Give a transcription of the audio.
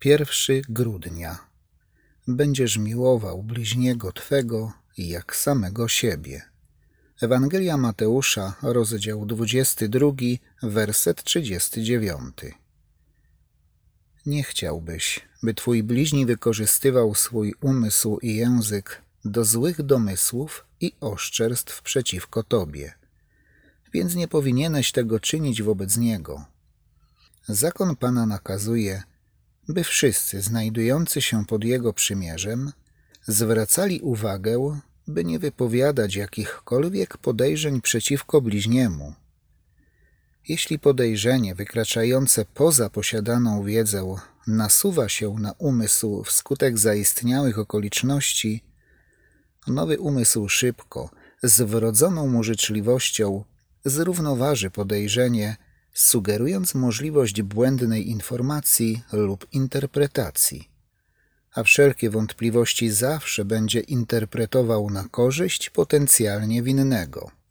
1 grudnia. Będziesz miłował bliźniego Twego jak samego siebie. Ewangelia Mateusza, rozdział 22, werset 39. Nie chciałbyś, by Twój bliźni wykorzystywał swój umysł i język do złych domysłów i oszczerstw przeciwko Tobie, więc nie powinieneś tego czynić wobec niego. Zakon Pana nakazuje, by wszyscy znajdujący się pod Jego przymierzem zwracali uwagę, by nie wypowiadać jakichkolwiek podejrzeń przeciwko bliźniemu. Jeśli podejrzenie wykraczające poza posiadaną wiedzę nasuwa się na umysł wskutek zaistniałych okoliczności, nowy umysł szybko, z wrodzoną mu życzliwością, zrównoważy podejrzenie, sugerując możliwość błędnej informacji lub interpretacji, a wszelkie wątpliwości zawsze będzie interpretował na korzyść potencjalnie winnego.